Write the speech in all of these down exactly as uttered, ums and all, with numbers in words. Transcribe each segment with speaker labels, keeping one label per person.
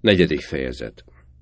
Speaker 1: Negyedik fejezet.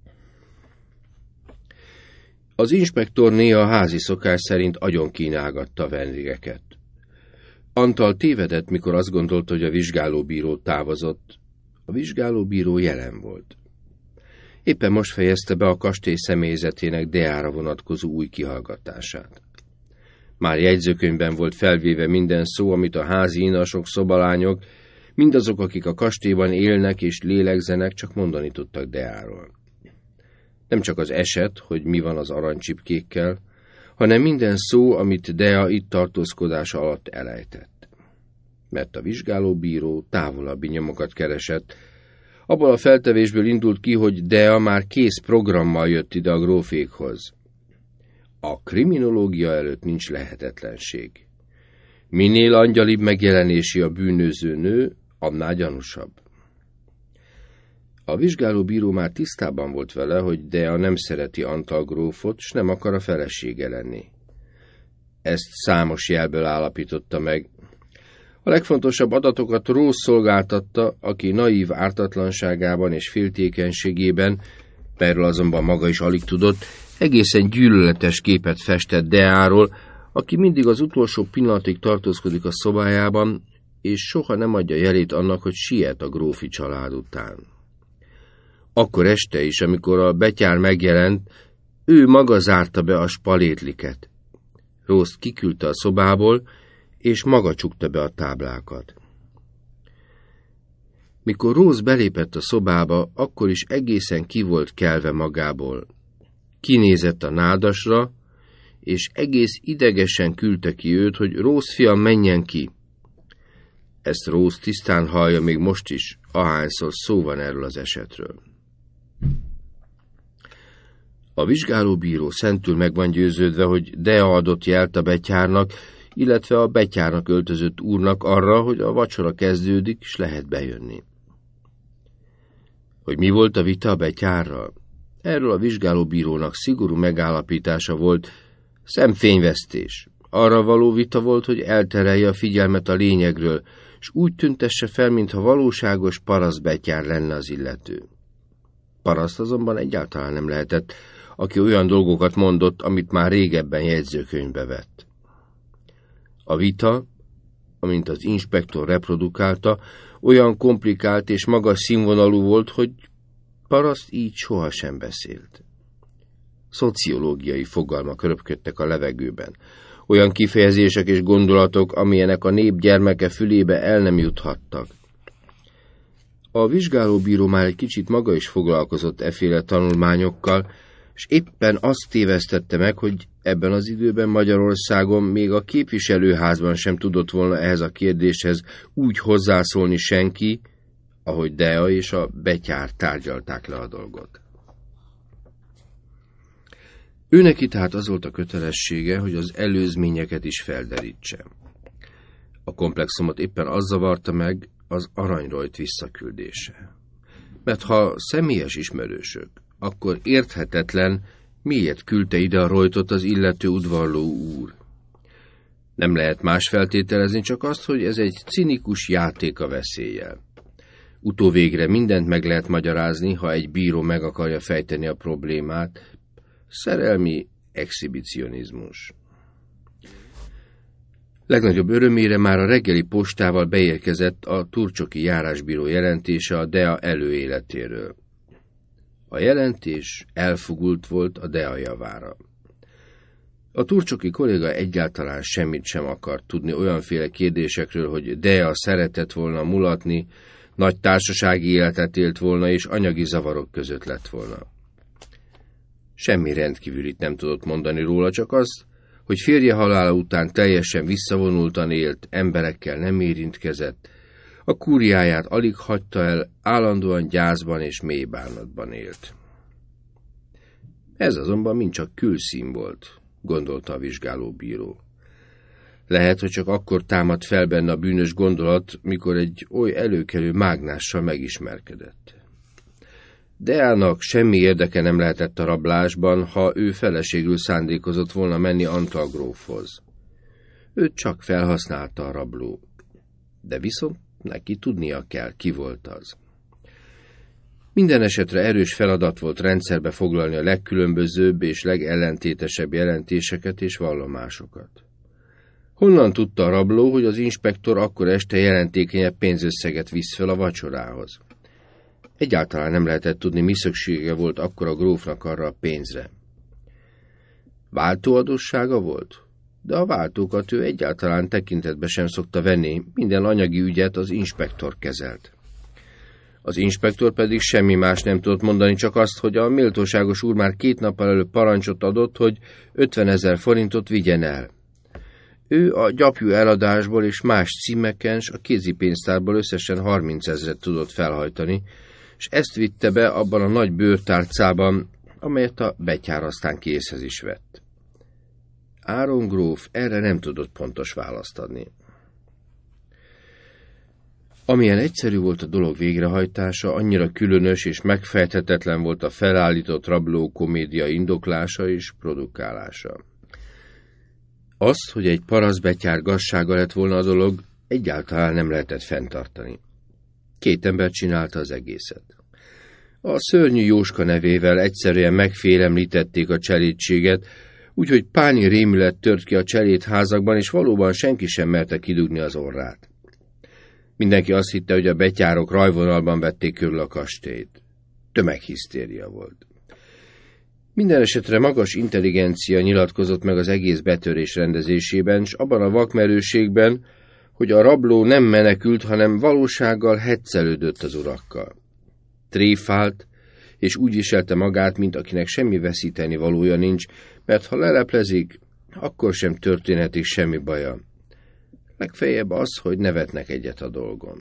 Speaker 1: Az inspektor néha a házi szokás szerint agyon kínálgatta a vendégeket. Antal tévedett, mikor azt gondolta, hogy a vizsgálóbíró távozott. A vizsgálóbíró jelen volt. Éppen most fejezte be a kastély személyzetének Deára vonatkozó új kihallgatását. Már jegyzőkönyvben volt felvéve minden szó, amit a házi inasok, szobalányok, mindazok, akik a kastélyban élnek és lélegzenek, csak mondani tudtak Deáról. Nem csak az eset, hogy mi van az aranycsipkékkel, hanem minden szó, amit Dea itt tartózkodása alatt elejtett. Mert a vizsgálóbíró távolabbi nyomokat keresett. Abból a feltevésből indult ki, hogy Dea már kész programmal jött ide a grófékhoz. A kriminológia előtt nincs lehetetlenség. Minél angyalibb megjelenési a bűnöző nő, annál gyanúsabb. A vizsgálóbíró már tisztában volt vele, hogy Dea nem szereti Antal grófot, s nem akar a felesége lenni. Ezt számos jelből állapította meg. A legfontosabb adatokat Rose szolgáltatta, aki naív ártatlanságában és féltékenységében, erről azonban maga is alig tudott, egészen gyűlöletes képet festett Deáról, aki mindig az utolsó pillanatig tartózkodik a szobájában, és soha nem adja jelét annak, hogy siet a grófi család után. Akkor este is, amikor a betyár megjelent, ő maga zárta be a spalétliket. Rose-t kiküldte a szobából, és maga csukta be a táblákat. Mikor Rose belépett a szobába, akkor is egészen ki volt kelve magából. Kinézett a nádasra, és egész idegesen küldte ki őt, hogy Rose fiam, menjen ki. Ezt Rose tisztán hallja még most is, ahányszor szó van erről az esetről. A vizsgálóbíró szentül meg van győződve, hogy Dea adott jelt a betyárnak, illetve a betyárnak öltözött úrnak arra, hogy a vacsora kezdődik, és lehet bejönni. Hogy mi volt a vita a betyárral? Erről a vizsgálóbírónak szigorú megállapítása volt, szemfényvesztés. Arra való vita volt, hogy elterelje a figyelmet a lényegről, és úgy tüntesse fel, mintha valóságos parasztbetyár lenne az illető. Paraszt azonban egyáltalán nem lehetett, aki olyan dolgokat mondott, amit már régebben jegyzőkönyvbe vett. A vita, amint az inspektor reprodukálta, olyan komplikált és magas színvonalú volt, hogy paraszt így sohasem beszélt. Szociológiai fogalmak röpködtek a levegőben, olyan kifejezések és gondolatok, amilyenek a nép gyermeke fülébe el nem juthattak. A vizsgálóbíró már egy kicsit maga is foglalkozott efféle tanulmányokkal, és éppen azt tévesztette meg, hogy ebben az időben Magyarországon még a képviselőházban sem tudott volna ehhez a kérdéshez úgy hozzászólni senki, ahogy Dea és a betyár tárgyalták le a dolgot. Őneki tehát az volt a kötelessége, hogy az előzményeket is felderítse. A komplexumot éppen az zavarta meg, az aranyrojt visszaküldése. Mert ha személyes ismerősök, akkor érthetetlen, miért küldte ide a rojtot az illető udvarló úr. Nem lehet más feltételezni, csak azt, hogy ez egy cinikus játék a veszéllyel. Utóvégre mindent meg lehet magyarázni, ha egy bíró meg akarja fejteni a problémát. Szerelmi exhibicionizmus. Legnagyobb örömére már a reggeli postával beérkezett a turcsoki járásbíró jelentése a Dea előéletéről. A jelentés elfogult volt a Dea javára. A turcsoki kolléga egyáltalán semmit sem akart tudni olyanféle kérdésekről, hogy Dea szeretett volna mulatni, nagy társasági életet élt volna, és anyagi zavarok között lett volna. Semmi rendkívülit nem tudott mondani róla, csak az, hogy férje halála után teljesen visszavonultan élt, emberekkel nem érintkezett, a kúriáját alig hagyta el, állandóan gyászban és mély bánatban élt. Ez azonban mind csak külszín volt, gondolta a vizsgálóbíró. Lehet, hogy csak akkor támadt fel benne a bűnös gondolat, mikor egy oly előkelő mágnással megismerkedett. Deának semmi érdeke nem lehetett a rablásban, ha ő feleségül szándékozott volna menni Antal grófhoz. Őt csak felhasználta a rabló. De viszont neki tudnia kell, ki volt az. Minden esetre erős feladat volt rendszerbe foglalni a legkülönbözőbb és legellentétesebb jelentéseket és vallomásokat. Honnan tudta a rabló, hogy az inspektor akkor este jelentékenyebb pénzösszeget visz fel a vacsorához? Egyáltalán nem lehetett tudni, mi szüksége volt akkor a grófnak arra a pénzre. Váltóadóssága volt? De a váltókat ő egyáltalán tekintetbe sem szokta venni, minden anyagi ügyet az inspektor kezelt. Az inspektor pedig semmi más nem tudott mondani, csak azt, hogy a méltóságos úr már két nappal előbb parancsot adott, hogy ötvenezer forintot vigyen el. Ő a gyapjú eladásból és más címeken s a kézipénztárból összesen harmincezret tudott felhajtani, és ezt vitte be abban a nagy bőrtárcában, amelyet a betyár aztán készhez is vett. Áron gróf erre nem tudott pontos választ adni. Amilyen egyszerű volt a dolog végrehajtása, annyira különös és megfejthetetlen volt a felállított rabló komédia indoklása és produkálása. Az, hogy egy parasztbetyár gazsága lett volna a dolog, egyáltalán nem lehetett fenntartani. Két ember csinálta az egészet. A szörnyű Jóska nevével egyszerűen megfélemlítették a cselédséget, úgyhogy páni rémület tört ki a cselédházakban, és valóban senki sem merte kidugni az orrát. Mindenki azt hitte, hogy a betyárok rajvonalban vették körül a kastélyt. Tömeghisztéria volt. Minden esetre magas intelligencia nyilatkozott meg az egész betörés rendezésében, s abban a vakmerőségben, hogy a rabló nem menekült, hanem valósággal heccelődött az urakkal. Tréfált, és úgy viselte magát, mint akinek semmi veszíteni valója nincs, mert ha leleplezik, akkor sem történhetik semmi baja. Legfeljebb az, hogy nevetnek egyet a dolgon.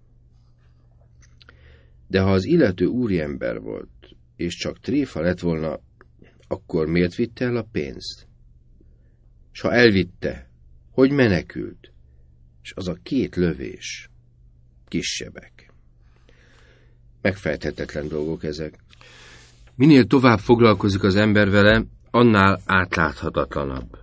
Speaker 1: De ha az illető úriember volt, és csak tréfa lett volna, akkor miért vitte el a pénzt? S ha elvitte, hogy menekült? És az a két lövés, kisebbek. Megfejthetetlen dolgok ezek. Minél tovább foglalkozik az ember vele, annál átláthatatlanabb.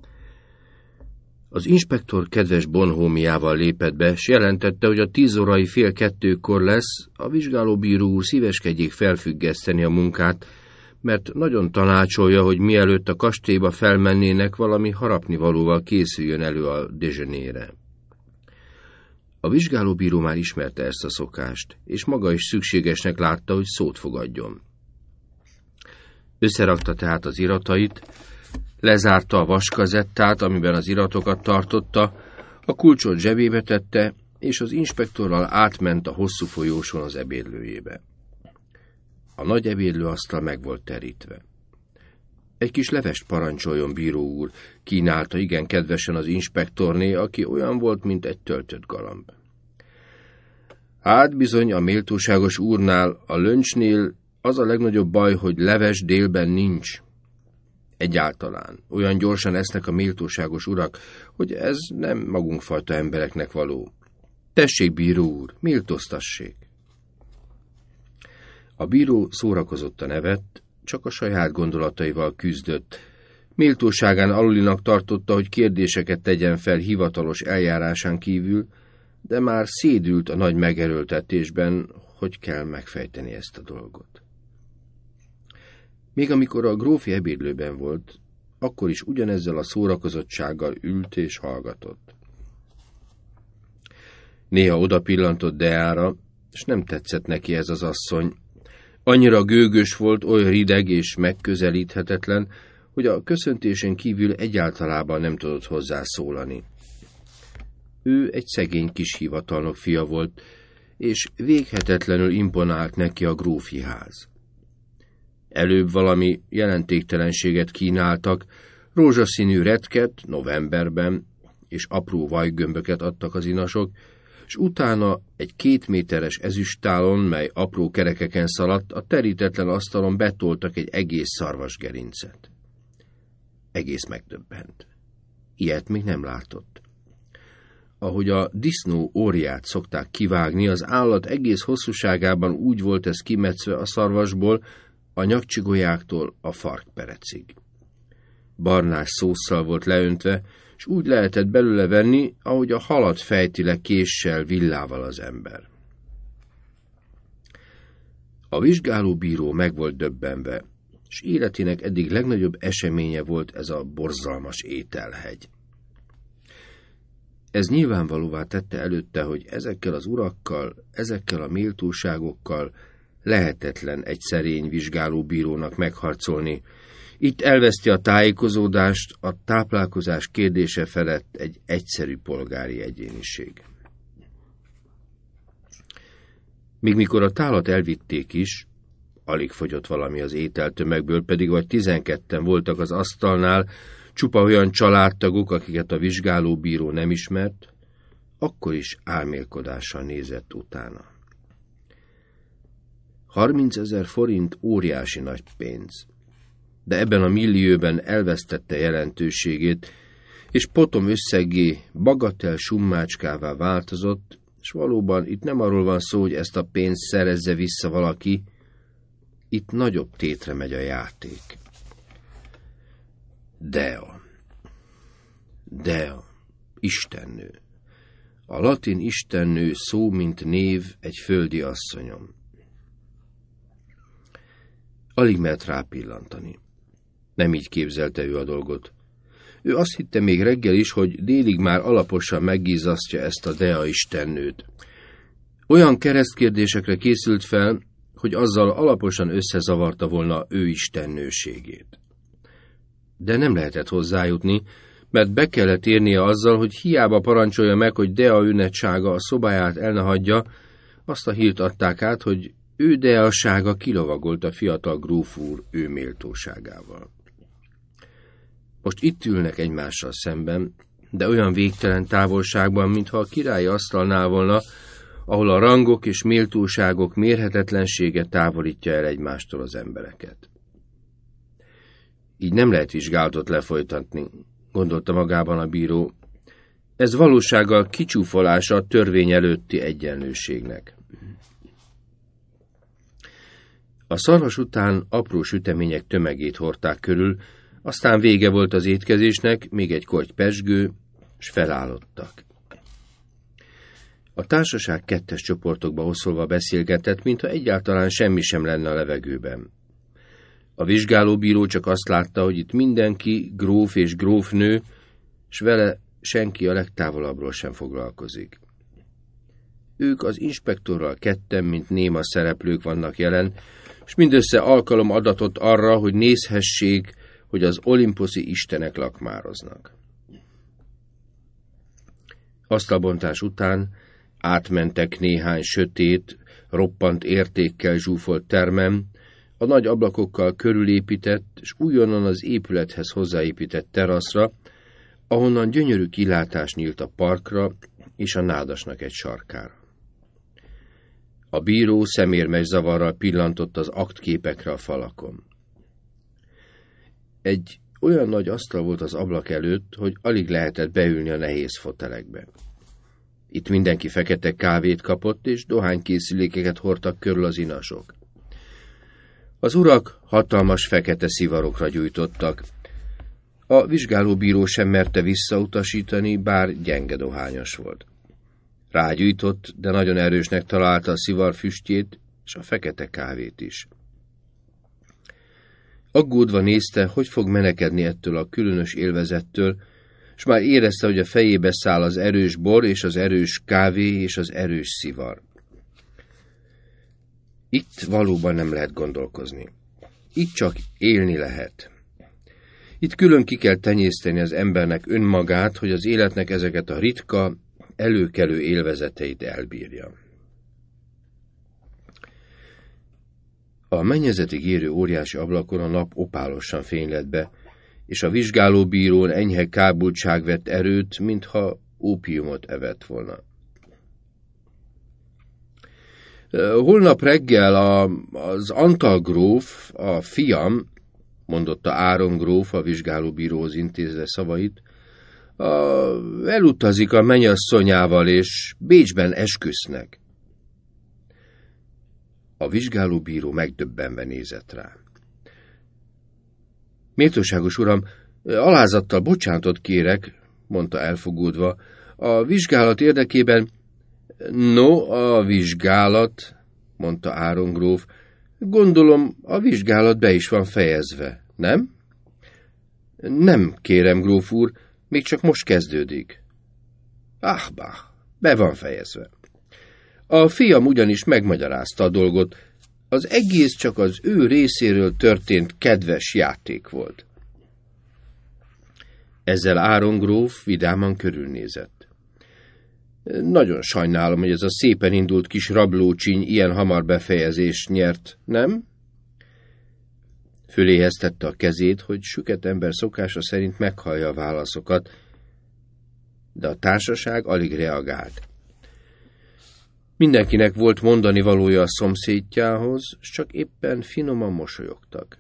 Speaker 1: Az inspektor kedves bonhómiával lépett be, s jelentette, hogy a tíz órai fél kettőkor lesz, a vizsgálóbíró úr szíveskedjék felfüggeszteni a munkát, mert nagyon tanácsolja, hogy mielőtt a kastélyba felmennének, valami harapnivalóval készüljön elő a déjeunerre. A vizsgálóbíró már ismerte ezt a szokást, és maga is szükségesnek látta, hogy szót fogadjon. Összerakta tehát az iratait, lezárta a vaskazettát, amiben az iratokat tartotta, a kulcsot zsebébe tette, és az inspektorral átment a hosszú folyóson az ebédlőjébe. A nagy ebédlőasztal meg volt terítve. Egy kis levest parancsoljon, bíró úr, kínálta igen kedvesen az inspektorné, aki olyan volt, mint egy töltött galamb. Hát bizony a méltóságos úrnál, a löncsnél az a legnagyobb baj, hogy leves délben nincs. Egyáltalán. Olyan gyorsan esznek a méltóságos urak, hogy ez nem magunkfajta embereknek való. Tessék, bíró úr, méltóztassék. A bíró szórakozottan evett, csak a saját gondolataival küzdött. Méltóságán alulinak tartotta, hogy kérdéseket tegyen fel hivatalos eljárásán kívül, de már szédült a nagy megerőltetésben, hogy kell megfejteni ezt a dolgot. Még amikor a grófi ebédlőben volt, akkor is ugyanezzel a szórakozottsággal ült és hallgatott. Néha oda pillantott Deára, és nem tetszett neki ez az asszony. Annyira gőgös volt, olyan rideg és megközelíthetetlen, hogy a köszöntésen kívül egyáltalában nem tudott hozzászólani. Ő egy szegény kis hivatalnok fia volt, és véghetetlenül imponált neki a grófi ház. Előbb valami jelentéktelenséget kínáltak, rózsaszínű retket novemberben, és apró vajgömböket adtak az inasok, és utána egy két méteres ezüsttálon, mely apró kerekeken szaladt, a terítetlen asztalon betoltak egy egész szarvasgerincet. Egész megdöbbent. Ilyet még nem látott. Ahogy a disznó óriát szokták kivágni, az állat egész hosszúságában úgy volt ez kimetszve a szarvasból, a nyakcsigolyáktól a farkperecig. Barnás szósszal volt leöntve, és úgy lehetett belőle venni, ahogy a halat fejti le késsel, villával az ember. A vizsgálóbíró meg volt döbbenve, és életének eddig legnagyobb eseménye volt ez a borzalmas ételhegy. Ez nyilvánvalóvá tette előtte, hogy ezekkel az urakkal, ezekkel a méltóságokkal lehetetlen egy szerény vizsgálóbírónak megharcolni. Itt elveszti a tájékozódást, a táplálkozás kérdése felett egy egyszerű polgári egyéniség. Míg mikor a tálat elvitték is, alig fogyott valami az ételtömegből, pedig vagy tizenketten voltak az asztalnál, csupa olyan családtagok, akiket a vizsgálóbíró nem ismert, akkor is álmélkodással nézett utána. Harmincezer forint óriási nagy pénz, de ebben a millióben elvesztette jelentőségét, és potom összeggé bagatel summácskává változott, és valóban itt nem arról van szó, hogy ezt a pénzt szerezze vissza valaki, itt nagyobb tétre megy a játék. Dea. Dea. Istennő. A latin istennő szó, mint név egy földi asszonyom. Alig mert rápillantani. Nem így képzelte ő a dolgot. Ő azt hitte még reggel is, hogy délig már alaposan meggízasztja ezt a Dea istennőt. Olyan keresztkérdésekre készült fel, hogy azzal alaposan összezavarta volna ő istennőségét. De nem lehetett hozzájutni, mert be kellett érnie azzal, hogy hiába parancsolja meg, hogy Dea ünnepsága a szobáját el ne hagyja, azt a hírt adták át, hogy ő Deasága kilovagolt a fiatal gróf úr ő méltóságával. Most itt ülnek egymással szemben, de olyan végtelen távolságban, mintha a királyi asztalnál volna, ahol a rangok és méltóságok mérhetetlensége távolítja el egymástól az embereket. Így nem lehet vizsgálatot lefolytatni, gondolta magában a bíró. Ez valósággal kicsúfolása a törvény előtti egyenlőségnek. A szarvas után apró sütemények tömegét hordták körül, aztán vége volt az étkezésnek, még egy korty pezsgő, s felállottak. A társaság kettes csoportokba oszolva beszélgetett, mintha egyáltalán semmi sem lenne a levegőben. A vizsgálóbíró csak azt látta, hogy itt mindenki gróf és grófnő, s vele senki a legtávolabbról sem foglalkozik. Ők az inspektorral ketten, mint néma szereplők vannak jelen, s mindössze alkalom adatot arra, hogy nézhessék, hogy az olimposzi istenek lakmároznak. Asztalbontás után átmentek néhány sötét, roppant értékkel zsúfolt termem, a nagy ablakokkal körülépített, és újonnan az épülethez hozzáépített teraszra, ahonnan gyönyörű kilátás nyílt a parkra és a nádasnak egy sarkára. A bíró szemérmes zavarral pillantott az aktképekre a falakon. Egy olyan nagy asztal volt az ablak előtt, hogy alig lehetett beülni a nehéz fotelekbe. Itt mindenki fekete kávét kapott, és dohánykészülékeket hordtak körül az inasok. Az urak hatalmas fekete szivarokra gyújtottak. A vizsgálóbíró sem merte visszautasítani, bár gyenge dohányos volt. Rágyújtott, de nagyon erősnek találta a szivar füstjét, és a fekete kávét is. Aggódva nézte, hogy fog menekedni ettől a különös élvezettől, és már érezte, hogy a fejébe száll az erős bor és az erős kávé és az erős szivar. Itt valóban nem lehet gondolkozni. Itt csak élni lehet. Itt külön ki kell tenyészteni az embernek önmagát, hogy az életnek ezeket a ritka, előkelő élvezeteit elbírja. A mennyezetig érő óriási ablakon a nap opálosan fénylett be, és a vizsgálóbírón enyhe kábultság vett erőt, mintha ópiumot evett volna. Holnap reggel a, az Antal gróf, a fiam, mondotta Áron gróf a vizsgálóbíróhoz intézve szavait, a, elutazik a mennyasszonyával, és Bécsben esküsznek. A vizsgálóbíró megdöbbenve nézett rá. Méltóságos uram, alázattal bocsánatot kérek, mondta elfogódva, a vizsgálat érdekében... No, a vizsgálat, mondta Áron gróf, Gondolom, a vizsgálat be is van fejezve, nem? Nem, kérem, gróf úr, még csak most kezdődik. Ah, bah, be van fejezve. A fiam ugyanis megmagyarázta a dolgot, az egész csak az ő részéről történt kedves játék volt. Ezzel Áron gróf vidáman körülnézett. Nagyon sajnálom, hogy ez a szépen indult kis rablócsiny ilyen hamar befejezést nyert, nem? Föléhez tette a kezét, hogy süket ember szokása szerint meghallja a válaszokat, de a társaság alig reagált. Mindenkinek volt mondani valója a szomszédjához, s csak éppen finoman mosolyogtak.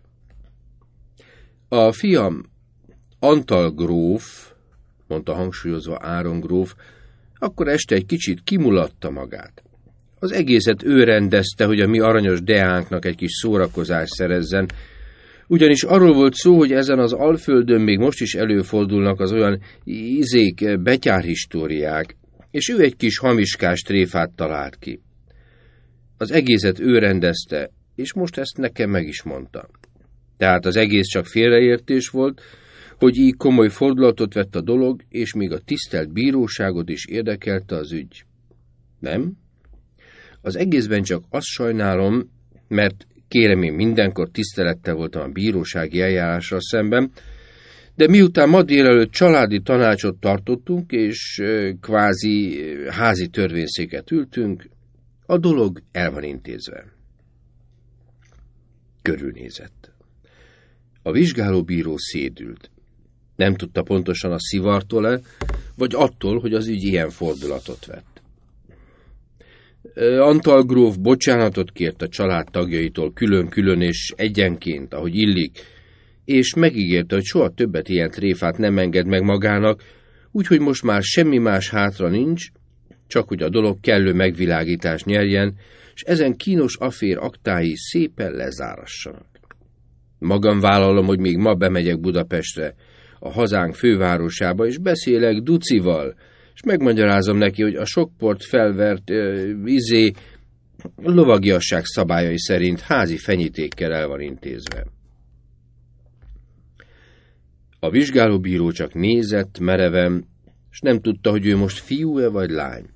Speaker 1: A fiam, Antal gróf, mondta hangsúlyozva Áron gróf, akkor este egy kicsit kimulatta magát. Az egészet ő rendezte, hogy a mi aranyos deánknak egy kis szórakozást szerezzen, ugyanis arról volt szó, hogy ezen az alföldön még most is előfordulnak az olyan izék, betyárhistóriák, és ő egy kis hamiskás tréfát talált ki. Az egészet ő rendezte, és most ezt nekem meg is mondta. Tehát az egész csak félreértés volt, hogy így komoly fordulatot vett a dolog, és még a tisztelt bíróságot is érdekelte az ügy. Nem? Az egészben csak azt sajnálom, mert kérem, én mindenkor tisztelettel voltam a bírósági eljárásra szemben, de miután ma délelőtt családi tanácsot tartottunk, és kvázi házi törvényszéket ültünk, a dolog el van intézve. Körülnézett. A vizsgálóbíró szédült. Nem tudta pontosan a szivartól-e, vagy attól, hogy az ügy ilyen fordulatot vett. Antal gróf bocsánatot kért a család tagjaitól külön-külön és egyenként, ahogy illik, és megígérte, hogy soha többet ilyen tréfát nem enged meg magának, úgyhogy most már semmi más hátra nincs, csak hogy a dolog kellő megvilágítást nyerjen, és ezen kínos affér aktái szépen lezárassanak. Magam vállalom, hogy még ma bemegyek Budapestre, a hazánk fővárosába, és beszélek Ducival, és megmagyarázom neki, hogy a sokport felvert uh, izé lovagiasság szabályai szerint házi fenyítékkel el van intézve. A vizsgálóbíró csak nézett mereven, és nem tudta, hogy ő most fiú-e vagy lány.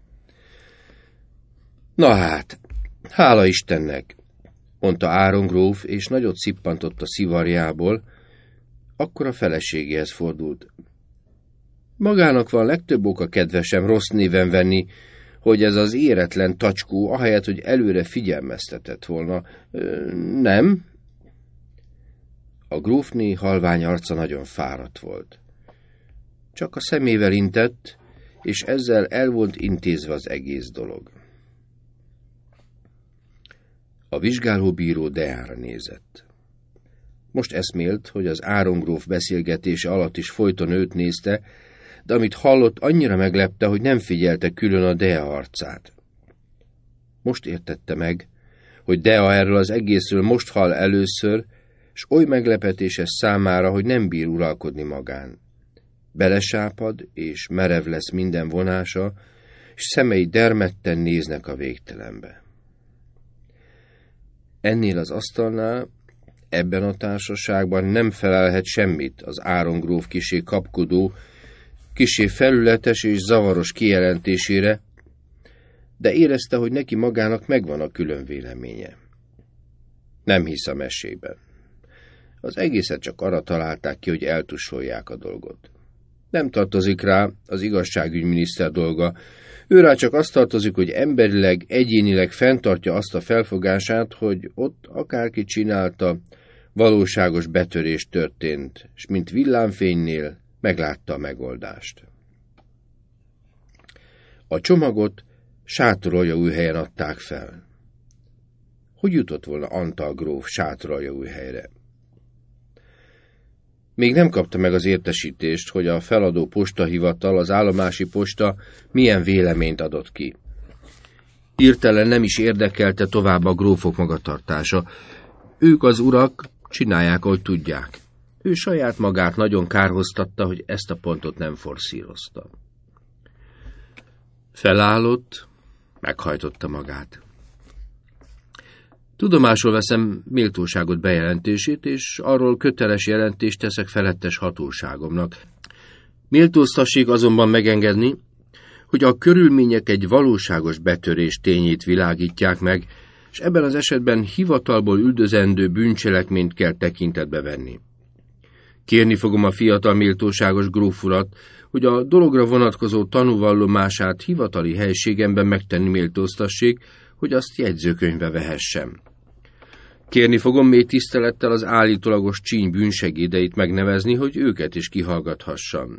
Speaker 1: Na hát, hála Istennek, mondta Áron gróf, és nagyot szippantott a szivarjából, akkor a feleségéhez fordult. Magának van legtöbb oka, kedvesem, rossz néven venni, hogy ez az éretlen tacskó, ahelyett, hogy előre figyelmeztetett volna. Nem? A grófné halvány arca nagyon fáradt volt. Csak a szemével intett, és ezzel el volt intézve az egész dolog. A vizsgálóbíró Deára nézett. Most eszmélt, hogy az Áron gróf beszélgetése alatt is folyton őt nézte, de amit hallott, annyira meglepte, hogy nem figyelte külön a Dea arcát. Most értette meg, hogy Dea erről az egészről most hall először, s oly meglepetéses számára, hogy nem bír uralkodni magán. Belesápad, és merev lesz minden vonása, és szemei dermedten néznek a végtelenbe. Ennél az asztalnál, ebben a társaságban nem felelhet semmit az Áron gróf kisé kapkodó, kisé felületes és zavaros kijelentésére, de érezte, hogy neki magának megvan a külön véleménye. Nem hisz a mesében. Az egészet csak arra találták ki, hogy eltussolják a dolgot. Nem tartozik rá az igazságügyminiszter dolga, őrá csak azt tartozik, hogy emberileg, egyénileg fenntartja azt a felfogását, hogy ott akárki csinálta, valóságos betörés történt, és mint villámfénynél meglátta a megoldást. A csomagot Sátoraljaújhelyen adták fel. Hogy jutott volna Antal gróf Sátoraljaújhelyre? Még nem kapta meg az értesítést, hogy a feladó postahivatal, az állomási posta milyen véleményt adott ki. Hirtelen nem is érdekelte tovább a grófok magatartása. Ők az urak csinálják, ahogy tudják. Ő saját magát nagyon kárhoztatta, hogy ezt a pontot nem forszírozta. Felállott, meghajtotta magát. Tudomásul veszem méltóságot bejelentését, és arról köteles jelentést teszek felettes hatóságomnak. Méltóztassék azonban megengedni, hogy a körülmények egy valóságos betörés tényét világítják meg, és ebben az esetben hivatalból üldözendő bűncselekményt kell tekintetbe venni. Kérni fogom a fiatal méltóságos gróf urat, hogy a dologra vonatkozó tanúvallomását hivatali helységemben megtenni méltóztassék, hogy azt jegyzőkönyvbe vehessem. Kérni fogom mély tisztelettel az állítólagos csíny bűnsegédeit megnevezni, hogy őket is kihallgathassam.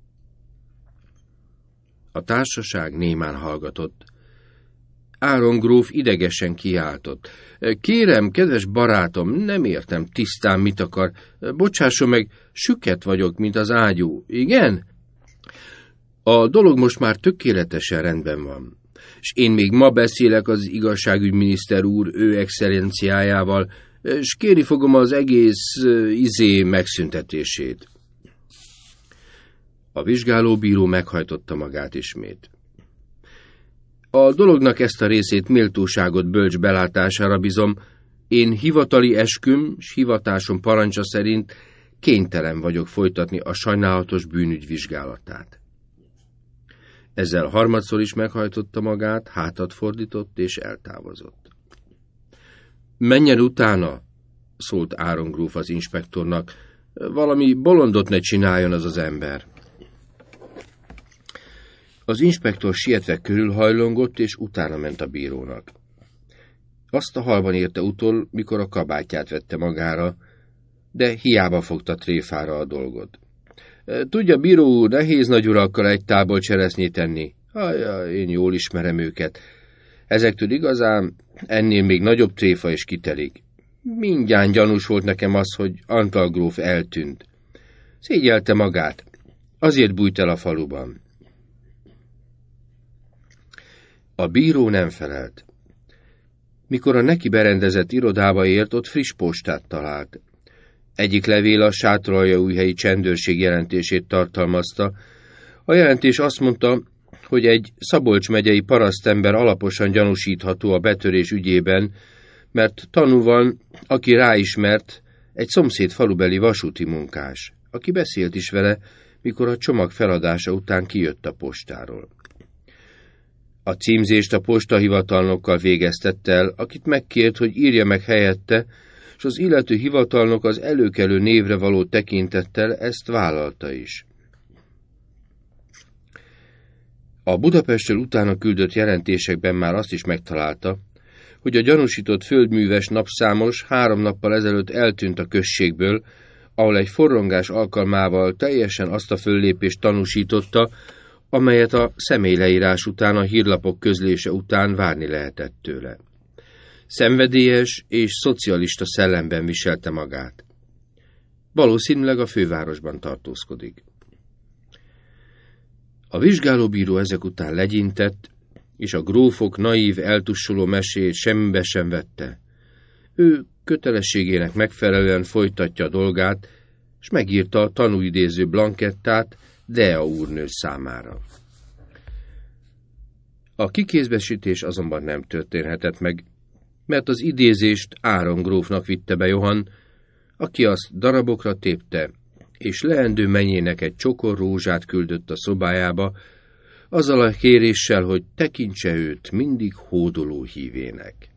Speaker 1: A társaság némán hallgatott. Áron gróf idegesen kiáltott. Kérem, kedves barátom, nem értem tisztán, mit akar. Bocsásson meg, süket vagyok, mint az ágyú. Igen? A dolog most már tökéletesen rendben van. És én még ma beszélek az igazságügyminiszter úr ő excellenciájával, és kérni fogom az egész izé megszüntetését. A vizsgálóbíró meghajtotta magát ismét. A dolognak ezt a részét méltóságot bölcs belátására bízom, én hivatali esküm s hivatásom parancsa szerint kénytelen vagyok folytatni a sajnálatos bűnügy vizsgálatát. Ezzel harmadszor is meghajtotta magát, hátat fordított és eltávozott. Menjen utána, szólt Áron gróf az inspektornak, valami bolondot ne csináljon az az ember. Az inspektor sietve körülhajlongott, és utána ment a bírónak. Azt a halban érte utol, mikor a kabátját vette magára, de hiába fogta tréfára a dolgot. Tudja, bíró úr, nehéz nagy urakkal egy tából cseresznyét enni. Ajaj, én jól ismerem őket. Ezektől igazán ennél még nagyobb tréfa is kitelik. Mindjárt gyanús volt nekem az, hogy Antal gróf eltűnt. Szégyelte magát. Azért bújt el a faluban. A bíró nem felelt. Mikor a neki berendezett irodába ért, ott friss postát talált. Egyik levél a Sátoraljaújhelyi csendőrség jelentését tartalmazta. A jelentés azt mondta, hogy egy Szabolcs megyei parasztember alaposan gyanúsítható a betörés ügyében, mert tanú van, aki ráismert, egy szomszéd falubeli vasúti munkás, aki beszélt is vele, mikor a csomag feladása után kijött a postáról. A címzést a postahivatalnokkal végeztette el, akit megkért, hogy írja meg helyette, és az illető hivatalnok az előkelő névre való tekintettel ezt vállalta is. A Budapestről utána küldött jelentésekben már azt is megtalálta, hogy a gyanúsított földműves napszámos három nappal ezelőtt eltűnt a községből, ahol egy forrongás alkalmával teljesen azt a föllépést tanúsította, amelyet a személyleírás után, a hírlapok közlése után várni lehetett tőle. Szenvedélyes és szocialista szellemben viselte magát. Valószínűleg a fővárosban tartózkodik. A vizsgálóbíró ezek után legyintett, és a grófok naív, eltussoló meséjét semmibe sem vette. Ő kötelességének megfelelően folytatja a dolgát, és megírta a tanúidéző blankettát Dea úrnő számára. A kikézbesítés azonban nem történhetett meg, mert az idézést Áron grófnak vitte be Johann, aki azt darabokra tépte, és leendő menyének egy csokor rózsát küldött a szobájába, azzal a kéréssel, hogy tekintse őt mindig hódoló hívének.